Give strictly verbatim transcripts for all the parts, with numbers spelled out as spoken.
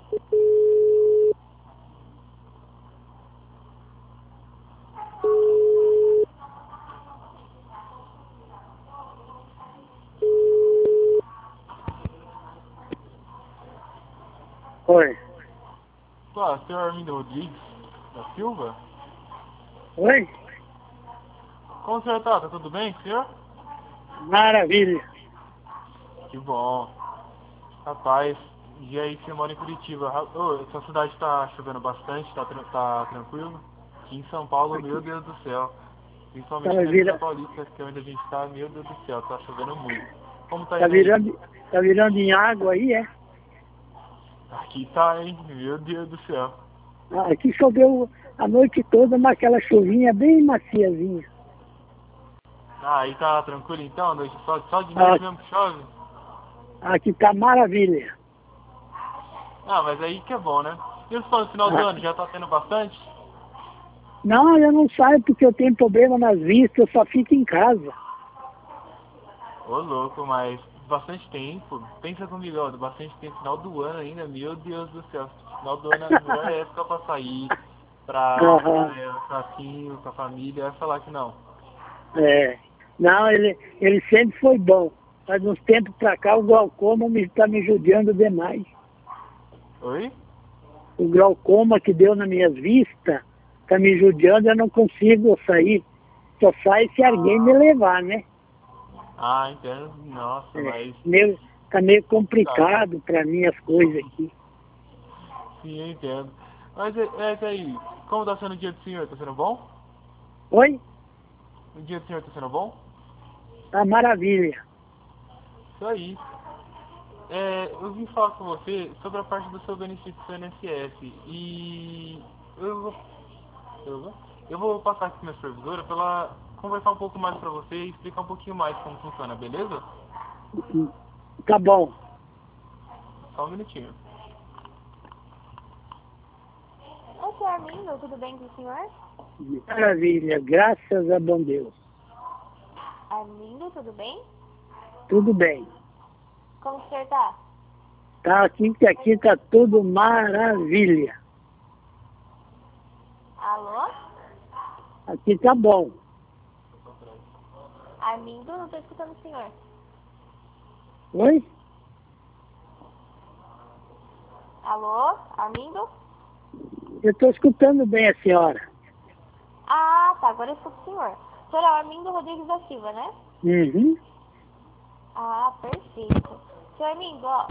Oi. Pô, senhor Armindo Rodrigues da Silva? Oi? Como o senhor tá? Tá tudo bem, senhor? Maravilha. Que bom. Rapaz, e aí, você mora em Curitiba? Ra- Ô, essa cidade tá chovendo bastante, tá, tran- tá tranquilo? Aqui em São Paulo, meu Aqui. Deus do céu. Tá Principalmente na Vila virando, Paulista, que é onde a gente tá, meu Deus do céu, tá chovendo muito. Como tá tá indo aí? virando, tá virando em água aí, é? Aqui tá, hein? Meu Deus do céu. Ah, aqui choveu a noite toda, mas aquela chuvinha bem maciazinha. Ah, aí tá tranquilo então? Noite- Só, só de Ah, noite mesmo que chove? aqui tá maravilha. Ah, mas aí que é bom, né? E os no final do Ah, ano, já tá tendo bastante? não, eu não saio porque eu tenho problema nas vistas, eu só fico em casa. Ô louco, mas bastante tempo. Pensa comigo, ó, bastante tempo, final do ano ainda, meu Deus do céu. Final do ano é a melhor época pra sair, pra Aham, praia, churrasquinho, com a família, vai falar que não. é. Não, ele, ele sempre foi bom. Mas uns tempos pra cá o glaucoma me, tá me judiando demais. Oi? O glaucoma que deu nas minhas vistas tá me judiando, eu não consigo sair. Só sai se alguém me levar, né? Ah, entendo. Nossa, É, mas meio, tá meio complicado. complicado pra mim as coisas aqui. Sim, eu entendo. Mas é, é isso aí. Como tá sendo o dia do senhor? Tá sendo bom? Oi? O dia do senhor tá sendo bom? Tá maravilha. Isso aí. É, eu vim falar com você sobre a parte do seu benefício do I N S S. E eu vou, eu vou, eu vou passar aqui com a minha supervisora para ela conversar um pouco mais para você e explicar um pouquinho mais como funciona, beleza? Tá bom. Só um minutinho. Oi, senhor Armindo, tudo bem com o senhor? Maravilha, graças a bom Deus. Armindo, tudo bem? Tudo bem. Como o senhor tá? Tá aqui que aqui tá tudo maravilha. Alô? Aqui tá bom. Armindo, não tô escutando o senhor. Oi? Alô? Armindo? Eu tô escutando bem a senhora. Ah, tá, agora eu escuto o senhor. O senhor é o Armindo Rodrigues da Silva, né? Uhum. Ah, perfeito. Senhor Armindo, ó.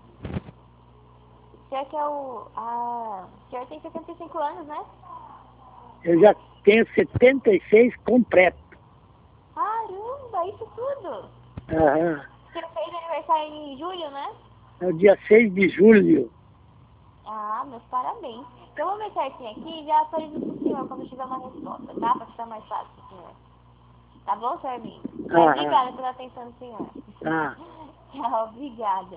O senhor que é o... Ah, o senhor tem setenta e cinco anos, né? Eu já tenho setenta e seis completo. Caramba, isso tudo! Aham. O senhor fez aniversário em julho, né? É o dia seis de julho. Ah, meus parabéns. Eu vou ver certinho aqui e já atualizo pro senhor quando tiver uma resposta, tá? Pra ficar mais fácil pro senhor. Tá bom, senhor Armindo? Mas Aham. obrigada pela atenção do senhor. Tá. Tchau, obrigada.